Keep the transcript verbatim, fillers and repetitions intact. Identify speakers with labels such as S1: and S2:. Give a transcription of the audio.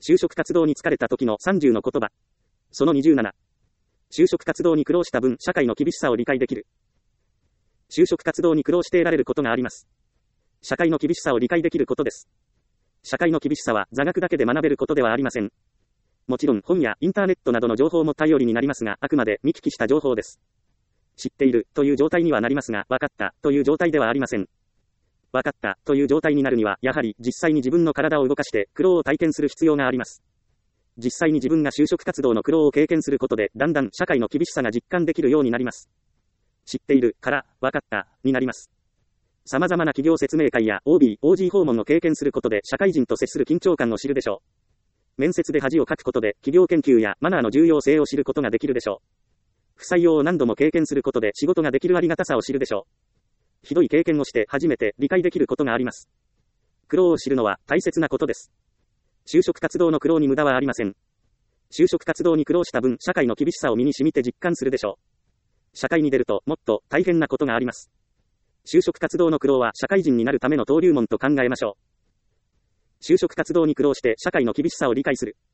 S1: 就職活動に疲れた時のさんじゅうの言葉。そのにじゅうなな。就職活動に苦労した分、社会の厳しさを理解できる。就職活動に苦労して得られることがあります。社会の厳しさを理解できることです。社会の厳しさは座学だけで学べることではありません。もちろん本やインターネットなどの情報も頼りになりますが、あくまで見聞きした情報です。知っているという状態にはなりますが、分かったという状態ではありません。分かったという状態になるには、やはり実際に自分の体を動かして苦労を体験する必要があります。実際に自分が就職活動の苦労を経験することで、だんだん社会の厳しさが実感できるようになります。知っているから分かったになります。様々な企業説明会や オービー、オージー 訪問の経験することで社会人と接する緊張感を知るでしょう。面接で恥をかくことで企業研究やマナーの重要性を知ることができるでしょう。不採用を何度も経験することで仕事ができるありがたさを知るでしょう。ひどい経験をして初めて理解できることがあります。苦労を知るのは大切なことです。就職活動の苦労に無駄はありません。就職活動に苦労した分、社会の厳しさを身に染みて実感するでしょう。社会に出るともっと大変なことがあります。就職活動の苦労は社会人になるための登竜門と考えましょう。就職活動に苦労して社会の厳しさを理解する。